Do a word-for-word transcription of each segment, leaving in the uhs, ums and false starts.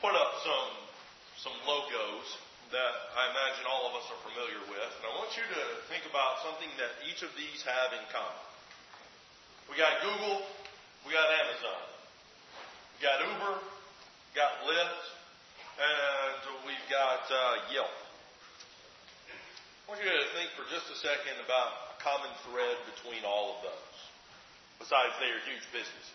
put up some some logos that I imagine all of us are familiar with. And I want you to think about something that each of these have in common. We got Google, we got Amazon, we got Uber, we got Lyft, and we've got uh, Yelp. I want you to think for just a second about a common thread between all of those, besides they are huge businesses.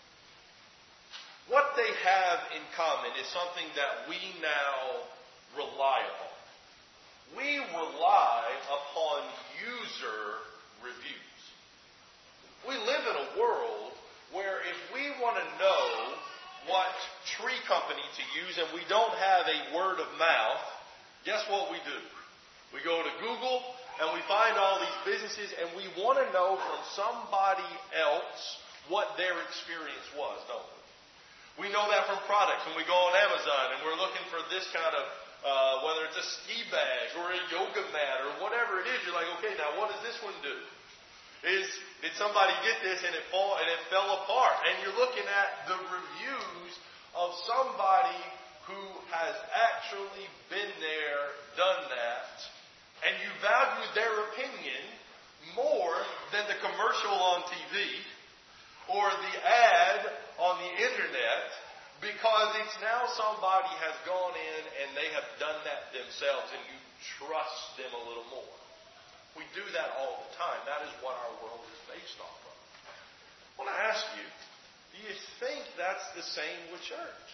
What they have in common is something that we now rely upon. We rely upon user reviews. We live in a world where if we want to know what tree company to use and we don't have a word of mouth, guess what we do? We go to Google and we find all these businesses and we want to know from somebody else what their experience was, don't we? We know that from products. When we go on Amazon and we're looking for this kind of, uh, whether it's a ski bag or a yoga mat or whatever it is, you're like, okay, now what does this one do? Is did somebody get this and it fall and it fell apart? And you're looking at the reviews of somebody who has actually been there, done that, and you value their opinion more than the commercial on T V or the ad on the internet, because it's now somebody has gone in and they have done that themselves and you trust them a little more. We do that all the time. That is what our world is based off of. I want to ask you, do you think that's the same with church?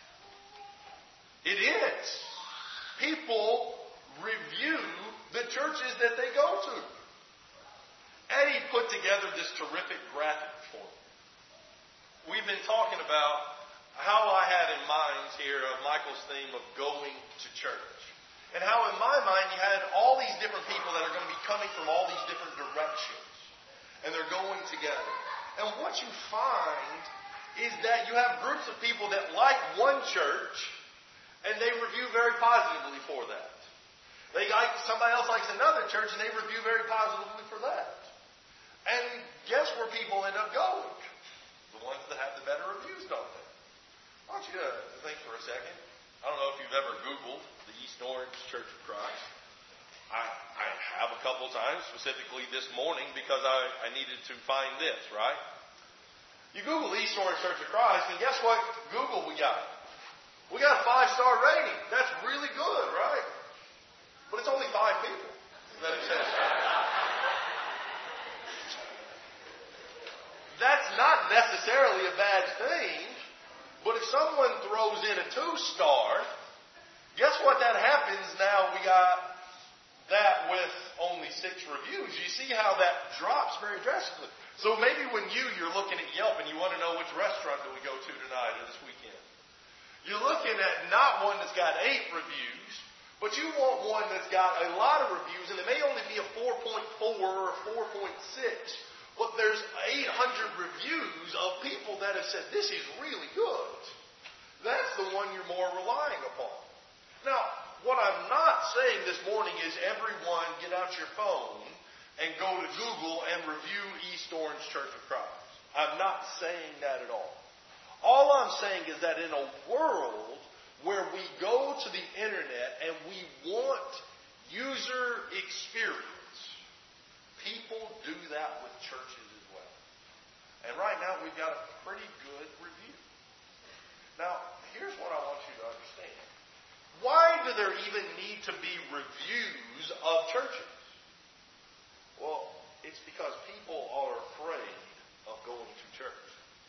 It is. People review the churches that they go to. Eddie put together this terrific graphic for me. We've been talking about how I had in mind here of Michael's theme of going to church. And how in my mind you had all these different people that are going to be coming from all these different directions. And they're going together. And what you find is that you have groups of people that like one church and they review very positively for that. They like somebody else likes another church and they review very positively for that. And guess where people end up going? The ones that have the better reviews, don't they? I want you to think for a second. I don't know if you've ever Googled the East Orange Church of Christ. I, I have a couple times, specifically this morning, because I, I needed to find this, right? You Google East Orange Church of Christ, and guess what Google we got? We got a five-star rating. That's really good, right? But it's only five people that it says. That's not necessarily a bad thing, but if someone throws in a two-star, guess what that happens now? We got that with only six reviews. You see how that drops very drastically. So maybe when you, you're looking at Yelp and you want to know which restaurant do we go to tonight or this weekend. You're looking at not one that's got eight reviews, but you want one that's got a lot of reviews, and it may only be a four point four or four point six. But there's eight hundred reviews of people that have said, this is really good. That's the one you're more relying upon. Now, what I'm not saying this morning is everyone get out your phone and go to Google and review East Orange Church of Christ. I'm not saying that at all. All I'm saying is that in a world where we go to the internet and we want user experience, people do that with churches as well. And right now we've got a pretty good review. Now, here's what I want you to understand. Why do there even need to be reviews of churches? Well, it's because people are afraid of going to church.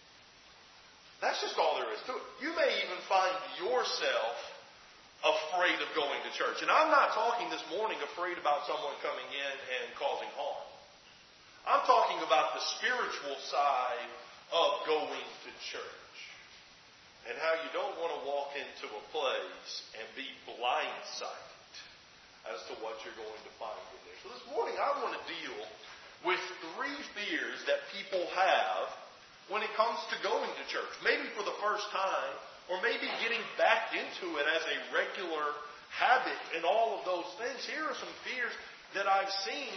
That's just all there is to it. You may even find yourself afraid of going to church. And I'm not talking this morning afraid about someone coming in and causing harm. I'm talking about the spiritual side of going to church. And how you don't want to walk into a place and be blindsided as to what you're going to find in there. So this morning I want to deal with three fears that people have when it comes to going to church. Maybe for the first time, or maybe getting back into it as a regular habit and all of those things. Here are some fears that I've seen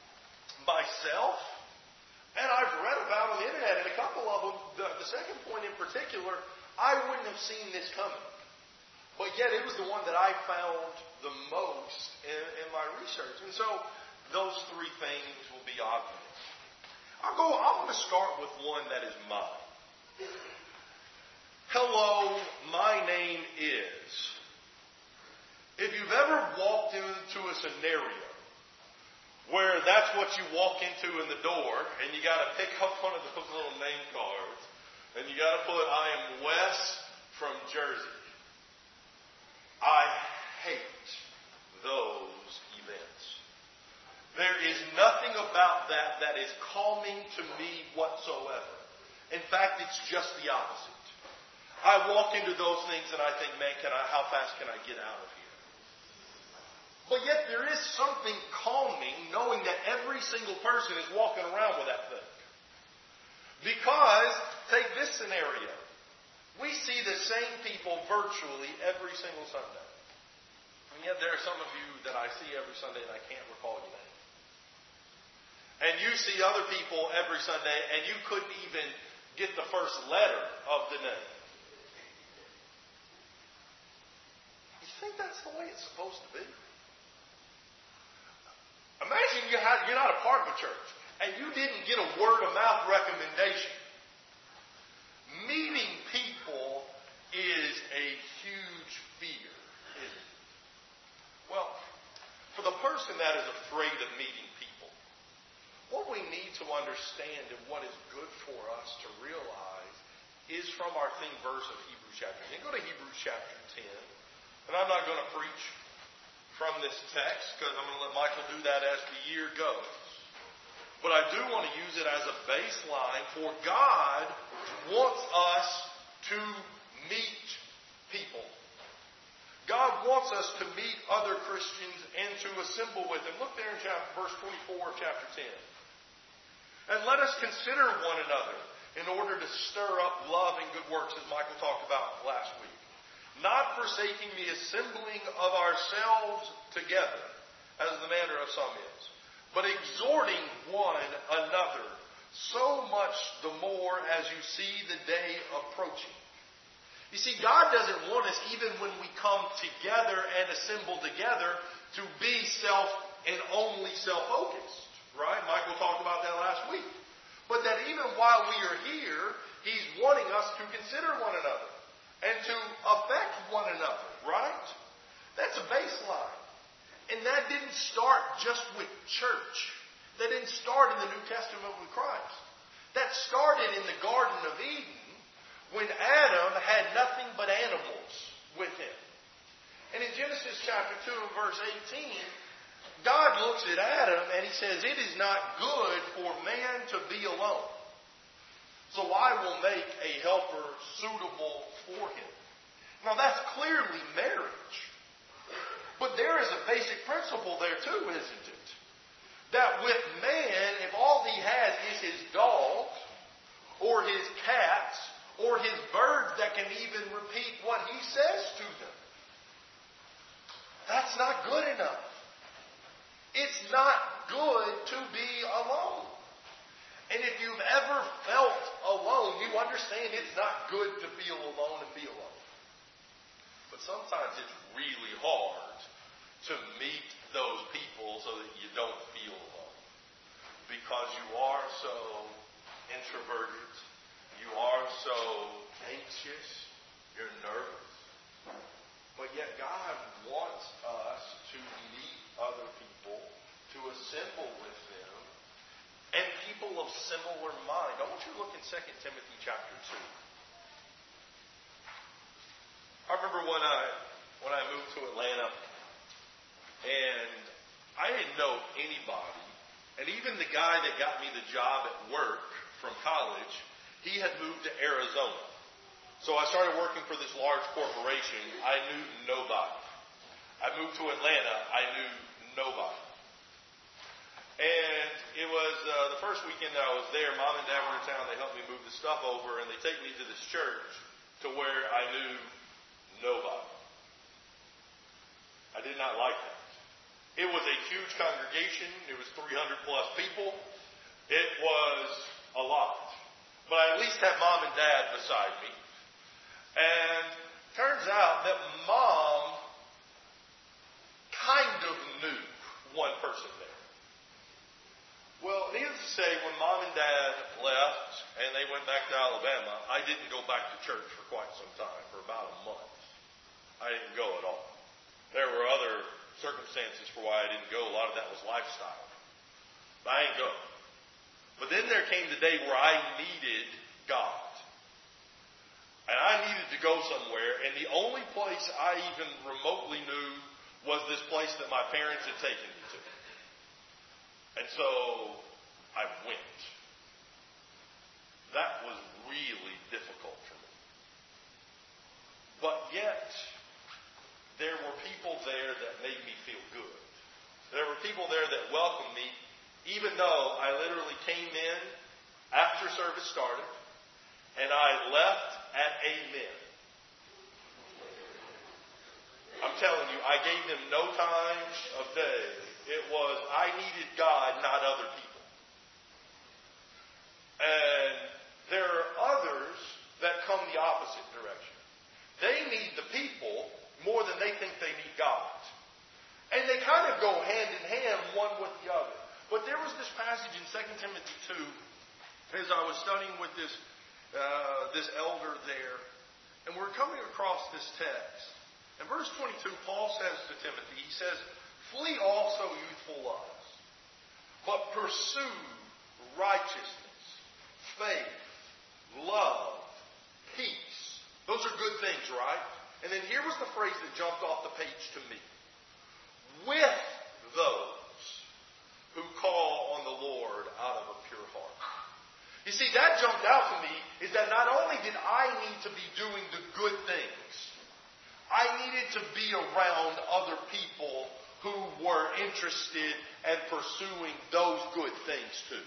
myself and I've read about on the internet. And a couple of them, the, the second point in particular, I wouldn't have seen this coming. But yet it was the one that I found the most in, in my research. And so those three things will be obvious. I'll go, I'm going to start with one that is mine. Hello, my name is. If you've ever walked into a scenario where that's what you walk into in the door, and you got to pick up one of those little name cards, and you got to put, I am Wes from Jersey. I hate those events. There is nothing about that that is calming to me whatsoever. In fact, it's just the opposite. I walk into those things and I think, man, can I, how fast can I get out of here? But yet there is something calming knowing that every single person is walking around with that thing. Because, take this scenario. We see the same people virtually every single Sunday. And yet there are some of you that I see every Sunday and I can't recall your name. And you see other people every Sunday and you couldn't even get the first letter of the name. You think that's the way it's supposed to be? Imagine you had, you're not a part of a church and you didn't get a word of mouth recommendation. Meeting people is a huge fear, isn't it? Well, for the person that is afraid of meeting people, what we need to understand and what is good for us to realize is from our theme verse of Hebrews chapter ten. Go to Hebrews chapter ten. And I'm not going to preach from this text because I'm going to let Michael do that as the year goes. But I do want to use it as a baseline for God wants us to meet people. God wants us to meet other Christians and to assemble with them. Look there in chapter, verse twenty-four of chapter ten. And let us consider one another in order to stir up love and good works, as Michael talked about last week. Not forsaking the assembling of ourselves together, as the manner of some is, but exhorting one another, so much the more as you see the day approaching. You see, God doesn't want us, even when we come together and assemble together, to be self and only self-focused. Right? Michael talked about that last week. But that even while we are here, He's wanting us to consider one another and to affect one another. Right? That's a baseline. And that didn't start just with church. That didn't start in the New Testament with Christ. That started in the Garden of Eden when Adam had nothing but animals with him. And in Genesis chapter two and verse eighteen, God looks at Adam and He says, it is not good for man to be alone. So I will make a helper suitable for him. Now that's clearly marriage. But there is a basic principle there too, isn't it? That with man, if all he has is his dogs, or his cats, or his birds that can even repeat what he says to them, that's not good enough. It's not good to be alone. And if you've ever felt alone, you understand it's not good to feel alone and be alone. But sometimes it's really hard to meet those people so that you don't feel alone. Because you are so introverted. You are so anxious. You're nervous. But yet God wants us to meet other people, to assemble with them, and people of similar mind. I want you to look in Second Timothy chapter two. I remember when I when I moved to Atlanta, and I didn't know anybody, and even the guy that got me the job at work from college, he had moved to Arizona. So I started working for this large corporation. I knew nobody. I moved to Atlanta. I knew nobody. And it was uh, the first weekend that I was there, Mom and Dad were in town. They helped me move the stuff over, and they take me to this church to where I knew nobody. I did not like that. It was a huge congregation. It was three hundred plus people. It was a lot. But I at least had Mom and Dad beside me. And Turns out that Mom kind of knew one person there. Well, needless to say, when Mom and Dad left and they went back to Alabama, I didn't go back to church for quite some time, for about a month. I didn't go at all. There were other circumstances for why I didn't go. A lot of that was lifestyle. But I didn't go. But then there came the day where I needed God. And I needed to go somewhere, and the only place I even remotely knew was this place that my parents had taken me to. And so I went. That was really difficult for me. But yet, there were people there that made me feel good. There were people there that welcomed me, even though I literally came in after service started, and I left at amen. I'm telling you, I gave them no time of day. It was, I needed God, not other people. And there are others that come the opposite direction. They need the people more than they think they need God. And they kind of go hand in hand, one with the other. But there was this passage in Second Timothy two, as I was studying with this Uh, this elder there, and we're coming across this text. In verse twenty-two, Paul says to Timothy, he says, "Flee also youthful lusts, but pursue righteousness, faith, love, peace." Those are good things, right? And then here was the phrase that jumped off the page to me. "With those who call on the Lord out of a pure heart." You see, that jumped out to me is that not only did I need to be doing the good things, I needed to be around other people who were interested and pursuing those good things too.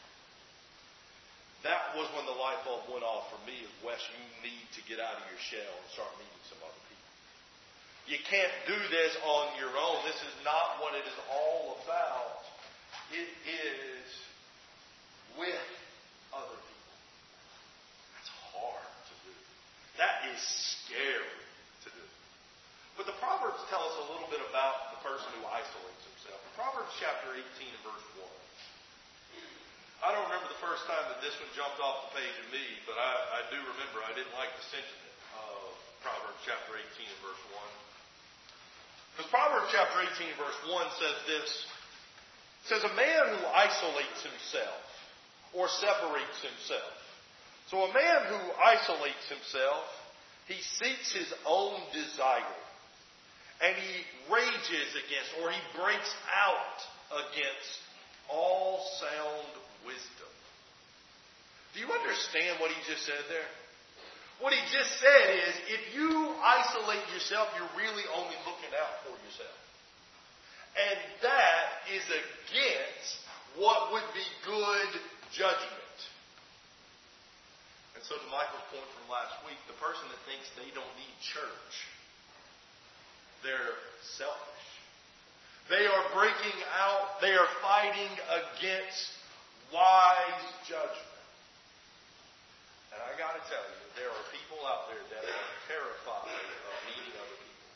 That was when the light bulb went off for me. Wes, you need to get out of your shell and start meeting some other people. You can't do this on your own. This is not what it is all about. It is with other people. That's hard to do. That is scary to do. But the Proverbs tell us a little bit about the person who isolates himself. In Proverbs chapter eighteen and verse one. I don't remember the first time that this one jumped off the page of me, but I, I do remember I didn't like the sentiment of Proverbs chapter eighteen and verse one. Because Proverbs chapter eighteen and verse one says this. It says, "A man who isolates himself or separates himself." So a man who isolates himself, he seeks his own desire. And he rages against, or he breaks out against all sound wisdom. Do you understand what he just said there? What he just said is, if you isolate yourself, you're really only looking out for yourself. And that is against what would be good judgment. And so to Michael's point from last week, the person that thinks they don't need church, they're selfish. They are breaking out, they are fighting against wise judgment. And I got to tell you, there are people out there that are terrified of meeting other people.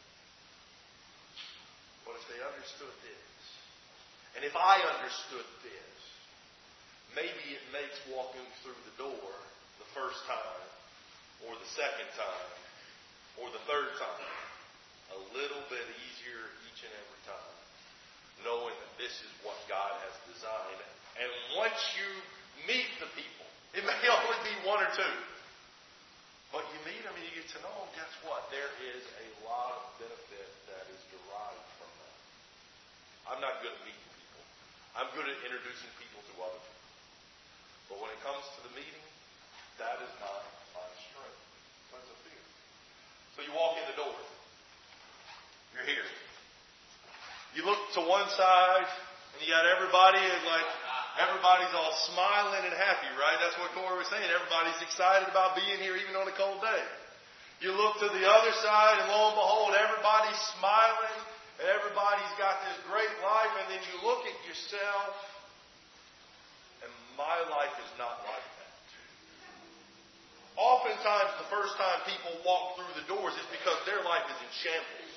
But if they understood this, and if I understood this, maybe it makes walking through the door the first time, or the second time, or the third time, a little bit easier each and every time, knowing that this is what God has designed. And once you meet the people, it may only be one or two, but you meet them and you get to know them, guess what? There is a lot of benefit that is derived from that. I'm not good at meeting people. I'm good at introducing people to other people. But when it comes to the meeting, that is not my strength. That's a fear. So you walk in the door. You're here. You look to one side, and you got everybody, like, everybody's all smiling and happy, right? That's what Corey was saying. Everybody's excited about being here, even on a cold day. You look to the other side, and lo and behold, everybody's smiling, and everybody's got this great life, and then you look at yourself, and my life is not like that. oftentimes the first time people walk through the doors is because their life is in shambles.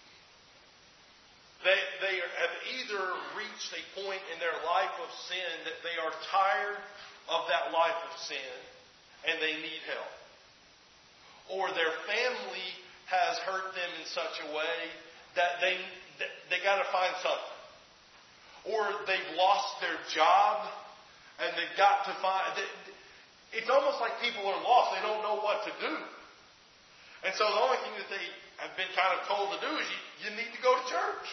They, they have either reached a point in their life of sin that they are tired of that life of sin and they need help. Or their family has hurt them in such a way that they, they got to find something. Or they've lost their job and they've got to find... It's almost like people are lost. They don't know what to do. And so the only thing that they have been kind of told to do is you, you need to go to church.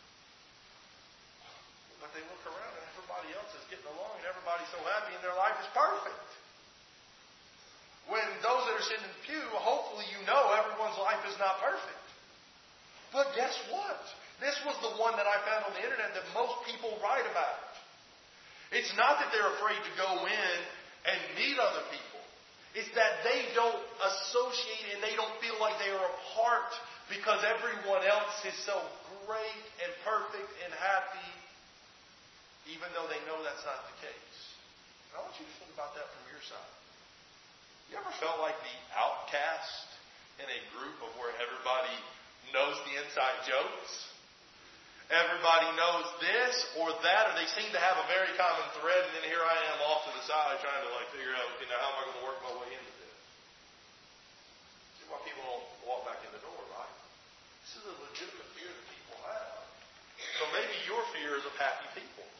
But they look around and everybody else is getting along and everybody's so happy and their life is perfect. When those that are sitting in the pew, hopefully you know everyone's life is not perfect. But guess what? This was the one that I found on the internet that most people write about. It's not that they're afraid to go in and meet other people. It's that they don't associate and they don't feel like they are a part because everyone else is so great and perfect and happy, even though they know that's not the case. And I want you to think about that from your side. You ever felt like the outcast in a group of where everybody knows the inside jokes? Everybody knows this or that, or they seem to have a very common thread, and then here I am off to the side trying to like figure out, you know, how am I going to work my way into this? See why people don't walk back in the door, right? This is a legitimate fear that people have. So maybe your fear is of happy people.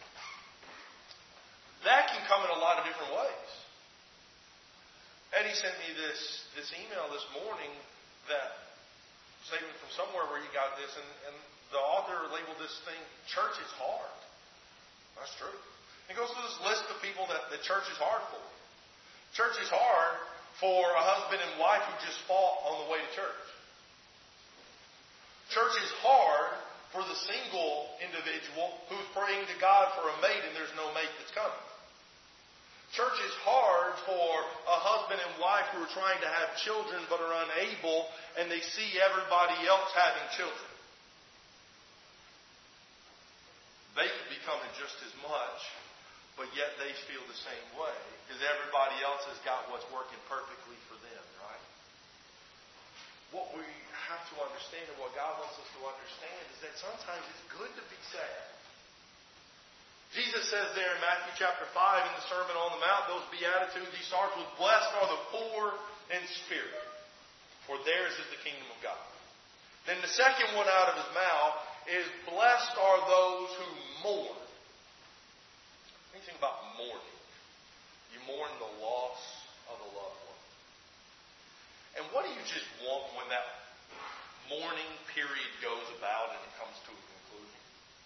That can come in a lot of different ways. Eddie sent me this, this email this morning that statement from somewhere where he got this, and, and the author labeled this thing, church is hard. That's true. He goes through this list of people that the church is hard for. Church is hard for a husband and wife who just fought on the way to church. Church is hard for the single individual who's praying to God for a mate and there's no mate that's coming. Church is hard for a husband and wife who are trying to have children but are unable, and they see everybody else having children. They could be coming just as much, but yet they feel the same way because everybody else has got what's working perfectly for them, right? What we have to understand and what God wants us to understand is that sometimes it's good to be sad. Jesus says there in Matthew chapter five in the Sermon on the Mount, those Beatitudes, he starts with, blessed are the poor in spirit, for theirs is the kingdom of God. Then the second one out of his mouth is, blessed are those who mourn. What do you think about mourning? You mourn the loss of a loved one. And what do you just want when that mourning period goes about and it comes to a conclusion?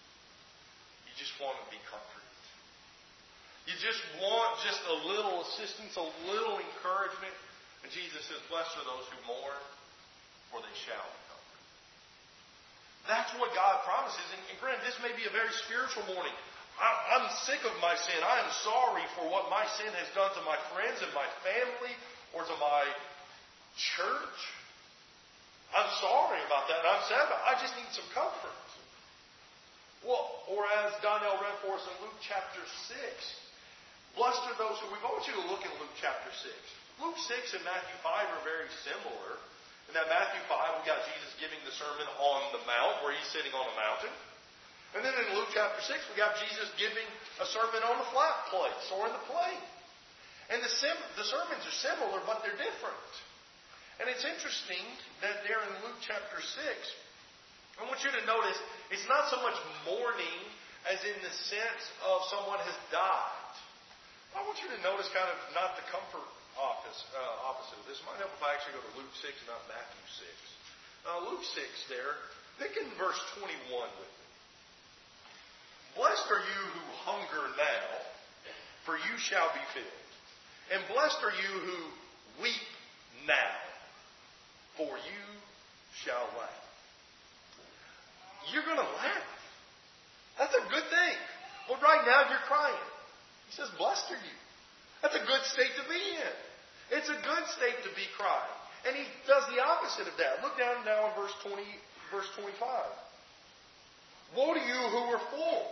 You just want to be comforted. You just want just a little assistance, a little encouragement. And Jesus says, blessed are those who mourn, for they shall be comforted. That's what God promises. And, and granted, this may be a very spiritual morning. I, I'm sick of my sin. I am sorry for what my sin has done to my friends and my family or to my church. I'm sorry about that. And I'm sad about it. I just need some comfort. Well, or as Donnell read for us in Luke chapter six, blessed are those who, we want you to look in Luke chapter six. Luke six and Matthew five are very similar. In that Matthew five, we got Jesus giving the Sermon on the Mount, where he's sitting on a mountain. And then in Luke chapter six, we got Jesus giving a sermon on the flat place, or in the plain. And the, sim- the sermons are similar, but they're different. And it's interesting that there in Luke chapter six, I want you to notice, it's not so much mourning as in the sense of someone has died. I want you to notice kind of not the comfort office, uh, opposite of this. It might help if I actually go to Luke six and not Matthew six. Uh, Luke six there, pick in verse twenty-one with me. Blessed are you who hunger now, for you shall be filled. And blessed are you who weep now, for you shall laugh. You're going to laugh. That's a good thing. But right now you're crying. He says, blessed are you. That's a good state to be in. It's a good state to be crying. And he does the opposite of that. Look down now in verse twenty, verse twenty-five. Woe to you who are full,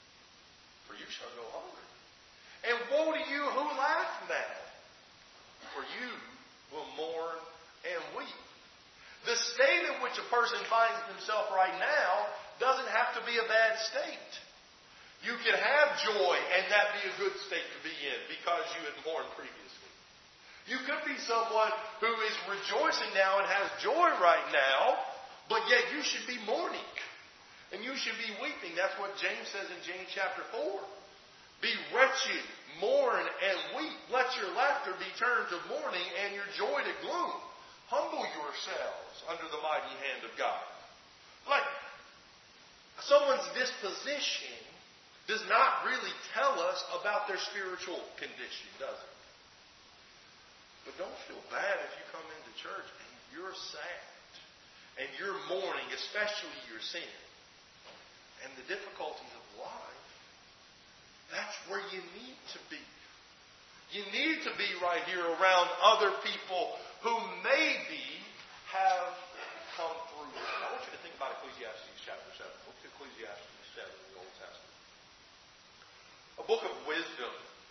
for you shall go hungry. And woe to you who laugh now, for you will mourn and weep. The state in which a person finds himself right now doesn't have to be a bad state. You can have joy and that be a good state to be in because you had mourned previously. You could be someone who is rejoicing now and has joy right now, but yet you should be mourning. And you should be weeping. That's what James says in James chapter four. Be wretched, mourn, and weep. Let your laughter be turned to mourning and your joy to gloom. Humble yourselves under the mighty hand of God. Like, someone's disposition does not really tell us about their spiritual condition, does it? But don't feel bad if you come into church and you're sad and you're mourning, especially your sin and the difficulties of life. That's where you need to be. You need to be right here around other people who maybe have come through. I want you to think about Ecclesiastes chapter seven. Look at Ecclesiastes seven in the Old Testament. A book of wisdom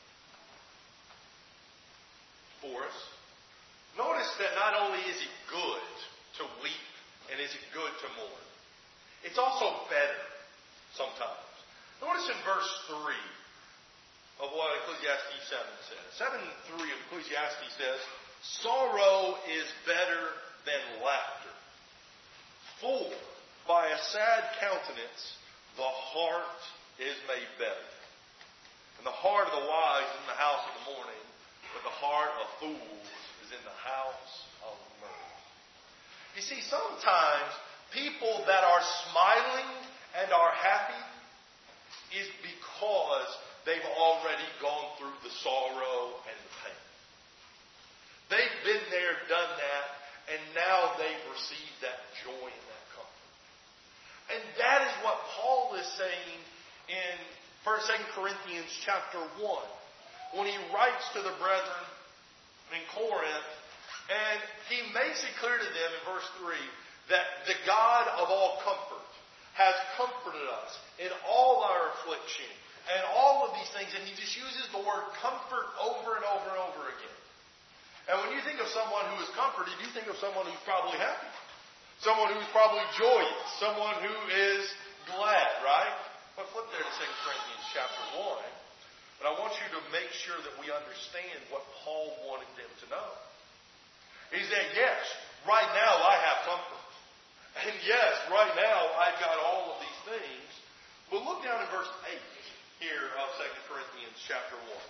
for us. Notice that not only is it good to weep and is it good to mourn, it's also better sometimes. Notice in verse three of what Ecclesiastes seven says. seven three of Ecclesiastes says, sorrow is better than laughter. For by a sad countenance the heart is made better. And the heart of the wise is in the house of the mourning, but the heart of fools is in the house of mirth. You see, sometimes people that are smiling and are happy is because they've already gone through the sorrow and the pain. They've been there, done that, and now they've received that joy and that comfort. And that is what Paul is saying in First, Second Corinthians chapter one, when he writes to the brethren in Corinth, and he makes it clear to them in verse three that the God of all comfort has comforted us in all our affliction and all of these things, and he just uses the word comfort over and over and over again. And when you think of someone who is comforted, you think of someone who's probably happy, someone who's probably joyous, someone who is glad, right? But flip there to Second Corinthians chapter one. But I want you to make sure that we understand what Paul wanted them to know. He said, yes, right now I have comfort. And yes, right now I've got all of these things. But look down in verse eight here of Second Corinthians chapter one.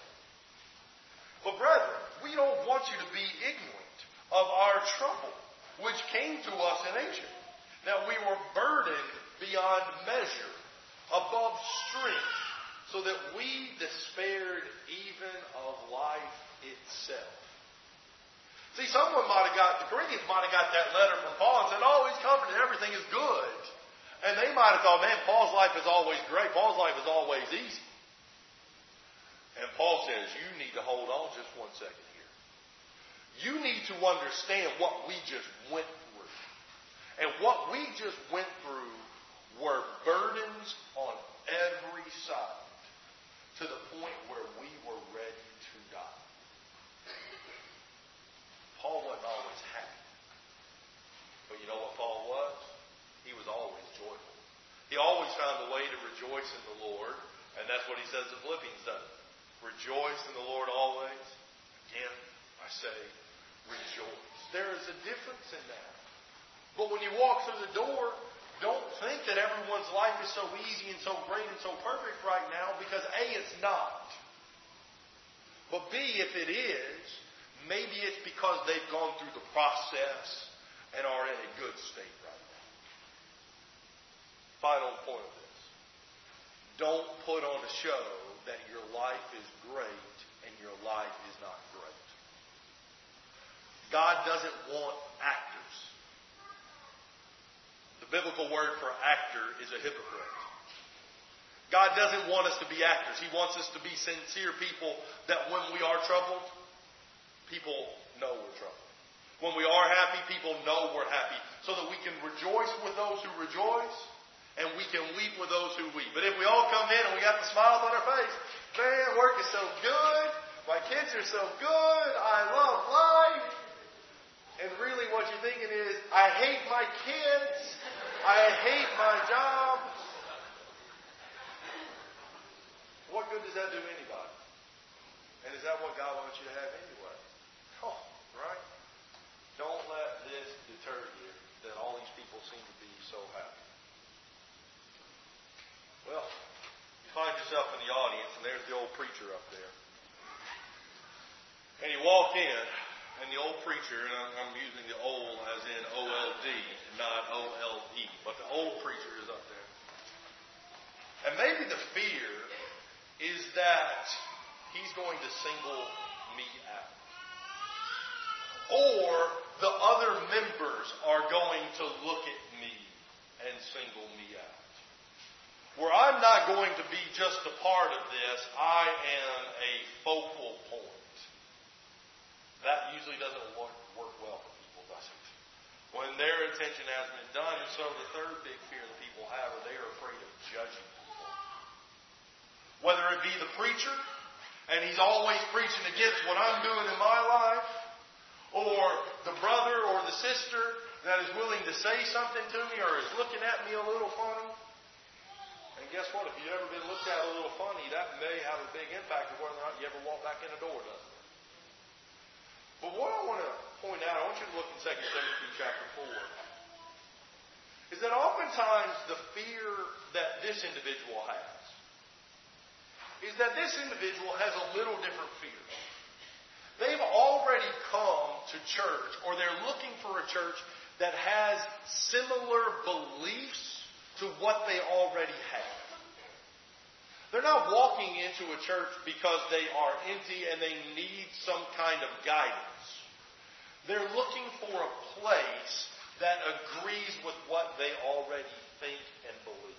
But brethren, we don't want you to be ignorant of our trouble, which came to us in Asia, that we were burdened beyond measure, above strength, so that we despaired even of life itself. See, someone might have got, the Corinthians might have got that letter from Paul and said, oh, he's comforted, everything is good. And they might have thought, man, Paul's life is always great. Paul's life is always easy. And Paul says, you need to hold on just one second here. You need to understand what we just went through. And what we just went through were burdens on every side to the point where we were ready to die. Paul wasn't always happy. But you know what Paul was? He was always joyful. He always found a way to rejoice in the Lord. And that's what he says in Philippians, doesn't it? Rejoice in the Lord always. Again, I say, rejoice. There is a difference in that. But when you walk through the door, don't think that everyone's life is so easy and so great and so perfect right now, because A, it's not. But B, if it is, maybe it's because they've gone through the process and are in a good state right now. Final point of this. Don't put on a show that your life is great and your life is not great. God doesn't want actors. The biblical word for actor is a hypocrite. God doesn't want us to be actors. He wants us to be sincere people that when we are troubled, people know we're troubled. When we are happy, people know we're happy. So that we can rejoice with those who rejoice and we can weep with those who weep. But if we all come in and we got the smiles on our face, man, work is so good. My kids are so good. I love life. And really what you're thinking is, I hate my kids. I hate my job. What good does that do anybody? And is that what God wants you to have anyway? Oh, right? Don't let this deter you that all these people seem to be so happy. Well, you find yourself in the audience, and there's the old preacher up there. And you walk in, and the old preacher, and I'm, I'm using the old as in O L D, not O L E, but the old preacher is up there. And maybe the fear is that he's going to single me out. Or the other members are going to look at me and single me out. Where I'm not going to be just a part of this, I am a focal point. That usually doesn't work, work well for people, does it? When their attention has been done. And so the third big fear that people have is they are afraid of judging people. Whether it be the preacher, and he's always preaching against what I'm doing in my life, or the brother or the sister that is willing to say something to me or is looking at me a little funny. And guess what? If you've ever been looked at a little funny, that may have a big impact on whether or not you ever walk back in the door, doesn't it? But what I want to point out, I want you to look in Second Timothy chapter four, is that oftentimes the fear that this individual has is that this individual has a little different fear. They've already come to church, or they're looking for a church that has similar beliefs to what they already have. They're not walking into a church because they are empty and they need some kind of guidance. They're looking for a place that agrees with what they already think and believe.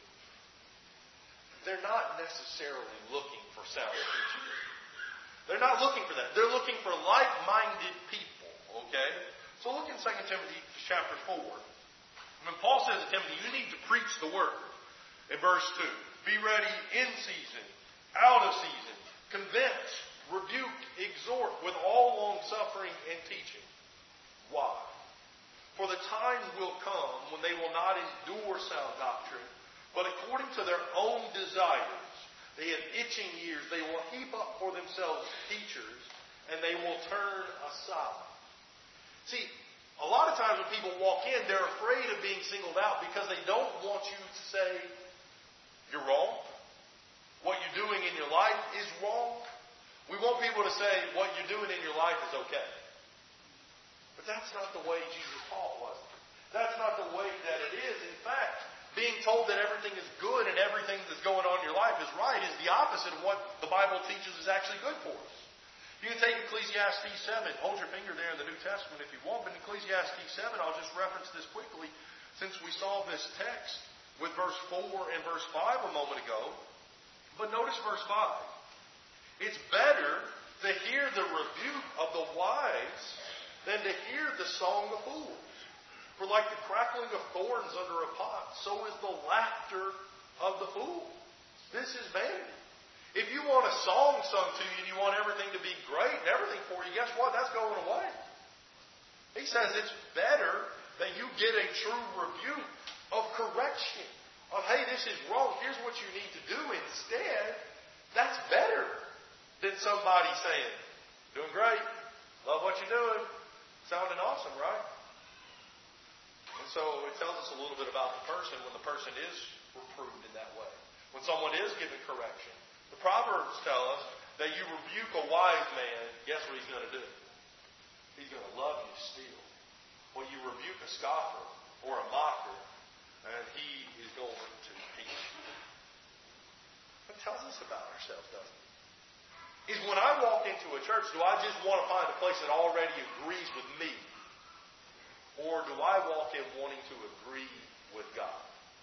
They're not necessarily looking for sound teaching. They're not looking for that. They're looking for like-minded people, okay? So look in Second Timothy chapter four. When Paul says to Timothy, you need to preach the word. In verse two, be ready in season, out of season, convince, rebuke, exhort with all long-suffering and teaching. Why? For the times will come when they will not endure sound doctrine, but according to their own desires, they have itching ears. They will heap up for themselves teachers, and they will turn aside. See, a lot of times when people walk in, they're afraid of being singled out because they don't want you to say, you're wrong. What you're doing in your life is wrong. We want people to say, what you're doing in your life is okay. But that's not the way Jesus taught, was it? That's not the way that it is. In fact, being told that everything is good and everything that's going on in your life is right is the opposite of what the Bible teaches is actually good for us. You can take Ecclesiastes seven. Hold your finger there in the New Testament if you want. But in Ecclesiastes seven, I'll just reference this quickly since we saw this text with verse four and verse five a moment ago. But notice verse five. It's better to hear the rebuke of the wise than to hear the song of fools. For like the crackling of thorns under a pot, so is the laughter of the fool. This is vanity. If you want a song sung to you and you want everything to be great and everything for you, guess what? That's going away. He says it's better that you get a true rebuke of correction. Of, hey, this is wrong. Here's what you need to do instead. That's better than somebody saying, doing great. Love what you're doing. Sounding awesome, right? And so it tells us a little bit about the person when the person is reproved in that way. When someone is given correction. The Proverbs tell us that you rebuke a wise man, guess what he's going to do? He's going to love you still. Well, you rebuke a scoffer or a mocker, and he is going to hate you. It tells us about ourselves, doesn't it? Is when I walk into a church, do I just want to find a place that already agrees with me? Or do I walk in wanting to agree with God?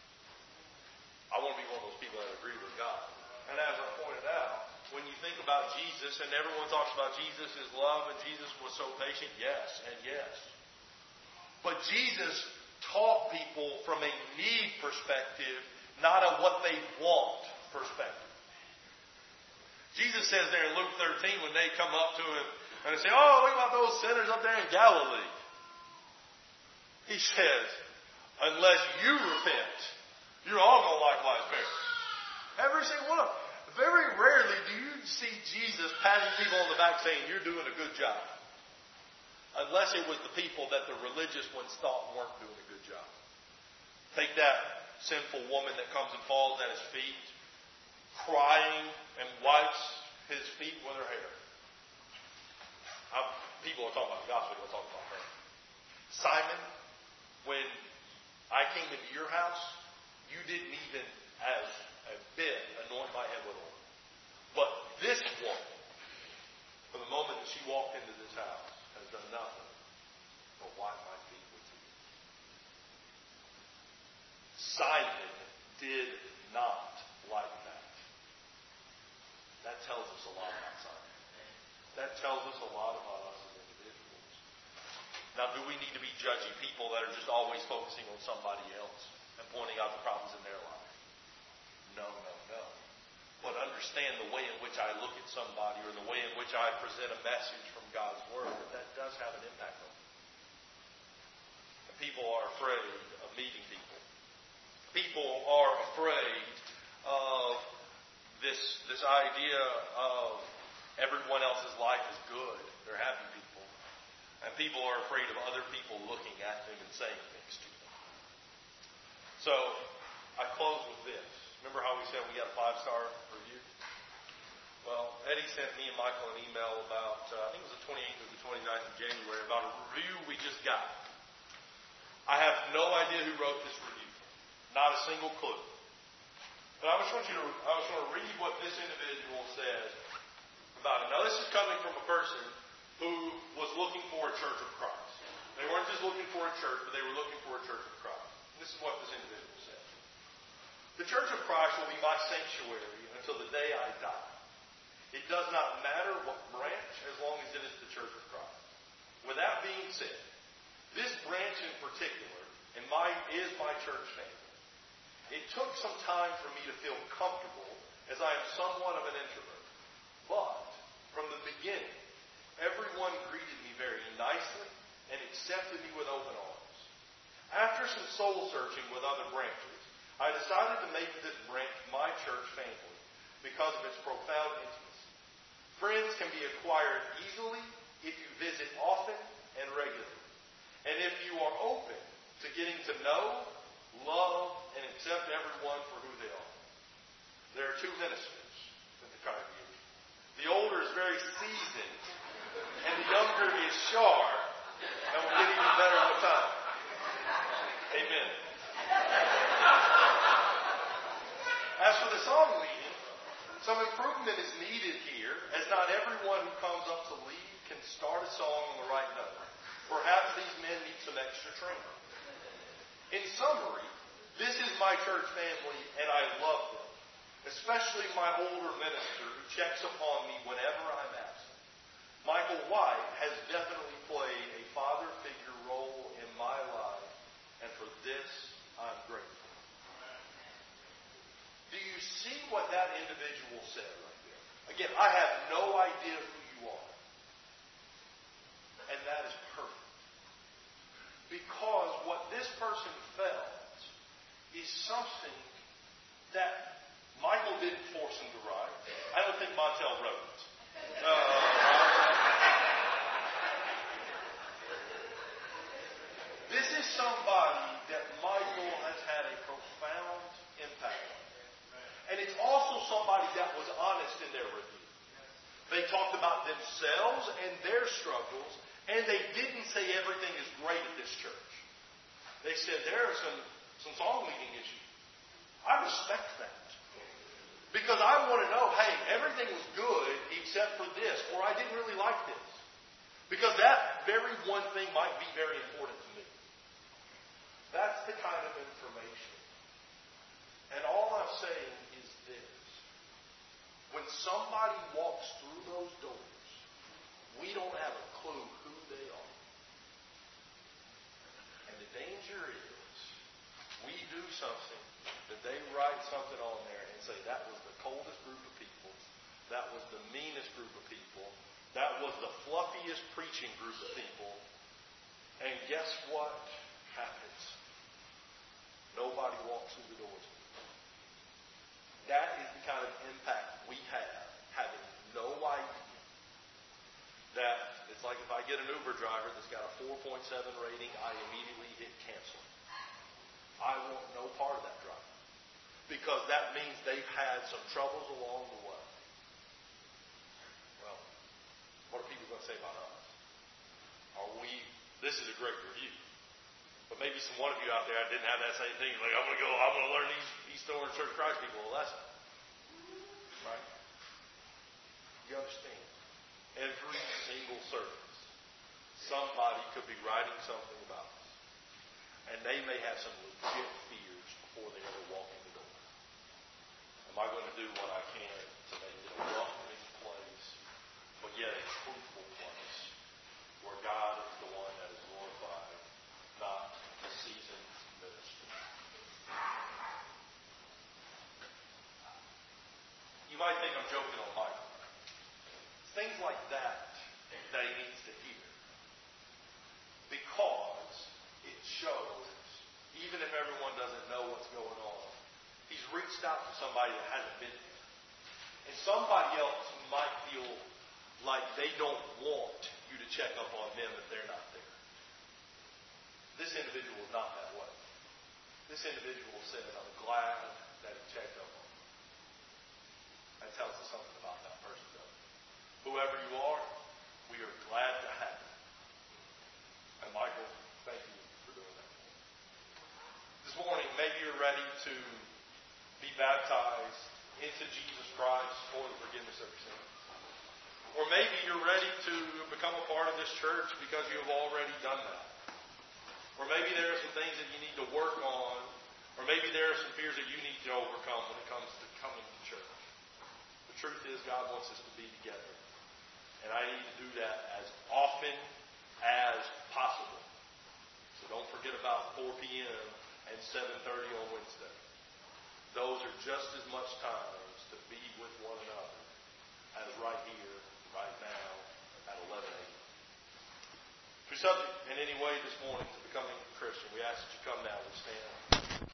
I want to be one of those people that agree with God. And as I pointed out, when you think about Jesus, and everyone talks about Jesus is love, and Jesus was so patient, yes and yes. But Jesus taught people from a need perspective, not a what they want perspective. Jesus says there in Luke thirteen when they come up to him and they say, oh, look about those sinners up there in Galilee. He says, unless you repent, you're all going to likewise perish. Every single one of them. Very rarely do you see Jesus patting people on the back saying, you're doing a good job. Unless it was the people that the religious ones thought weren't doing a good job. Take that sinful woman that comes and falls at his feet, crying and wipes his feet with her hair. I'm, people are talking about the gospel, we're talking about her. Simon, when I came into your house, you didn't even as a bit anoint my head with oil. But this woman, from the moment that she walked into this house, has done nothing but wipe my feet with tears. Simon did not like that. That tells us a lot about Simon. That tells us a lot about us as individuals. Now, do we need to be judgy people that are just always focusing on somebody else and pointing out the problems in their life? No, no, no. But understand the way in which I look at somebody or the way in which I present a message from God's Word, that that does have an impact on them. And people are afraid of meeting people. People are afraid of this, this idea of everyone else's life is good. They're happy people. And people are afraid of other people looking at them and saying things to them. So, I close with this. Remember how we said we got a five-star review? Well, Eddie sent me and Michael an email about, uh, I think it was the twenty-eighth or the twenty-ninth of January, about a review we just got. I have no idea who wrote this review. Not a single clue. But I just want you to, I just want to read what this individual says about it. Now, this is coming from a person who was looking for a church of Christ. They weren't just looking for a church, but they were looking for a church of Christ. This is what this individual said. The church of Christ will be my sanctuary until the day I die. It does not matter what branch, as long as it is the church of Christ. With that being said, this branch in particular and my, is my church family. It took some time for me to feel comfortable, as I am somewhat of an introvert. But from the beginning, everyone greeted me very nicely and accepted me with open arms. After some soul searching with other branches, I decided to make this branch my church family because of its profound intimacy. Friends can be acquired easily if you visit often and regularly. And if you are open to getting to know, love, and accept everyone for who they are. There are two ministers in the congregation. The older is very seasoned, and the younger is sharp, and will get even better with time. Amen. As for the song leading, some improvement is needed here, as not everyone who comes up to lead can start a song on the right note. Perhaps these men need some extra training. In summary, this is my church family, and I love them, especially my older minister who checks upon me whenever I'm absent. Michael White has definitely played a father figure role in my life, and for this, I'm grateful. Do you see what that individual said right there? Again, I have no idea who you are. And that is perfect. Because what this person felt is something that Michael didn't force him to write. I don't think Montel wrote it. Uh, this is somebody that Michael has had a profound impact on. And it's also somebody that was honest in their review. They talked about themselves and their struggles, and they didn't say everything is great at this church. They said there are some, some song leading issues. I respect that. Because I want to know, hey, everything was good except for this, or I didn't really like this. Because that very one thing might be very important to me. That's the kind of information. And all I'm saying is this. When somebody walks through those doors, we don't have a clue who they are. And the danger is, we do something, that they write something on there and say that was the coldest group of people That was the meanest group of people. That was the fluffiest preaching group of people. And guess what happens? Nobody walks through the doors. That is the kind of impact we have, having no idea that it's like if I get an Uber driver that's got a four point seven rating, I immediately hit cancel. I want no part of that driver. Because that means they've had some troubles along the way. Well, what are people going to say about us? Are we, this is a great review. But maybe some one of you out there didn't have that same thing. Like, I'm going to go, I'm going to learn these East Orange Church of Christ people a lesson. Right? You understand? Every single service, somebody could be writing something about us. And they may have some legit fears before they ever walk in the door. Am I going to do what I can to make it a welcoming place, but yet a truthful place where God is the one that is glorified, not the seasoned minister? You might think I'm joking on Michael. Things like that that he needs to hear. Because it shows, even if everyone doesn't know what's going on, he's reached out to somebody that hasn't been there. And somebody else might feel like they don't want you to check up on them if they're not there. This individual is not that way. This individual says, I'm glad that he checked up on me. That tells us something about that person, though. Whoever you are, we are glad to have you. And Michael, thank you for doing that. This morning, maybe you're ready to be baptized into Jesus Christ for the forgiveness of your sins. Or maybe you're ready to become a part of this church because you have already done that. Or maybe there are some things that you need to work on. Or maybe there are some fears that you need to overcome when it comes to coming to church. The truth is, God wants us to be together. And I need to do that as often as possible. So don't forget about four p.m. and seven thirty on Wednesday. Those are just as much times to be with one another as right here, right now, at eleven a.m. If you're subject in any way this morning to becoming a Christian, we ask that you come now and stand.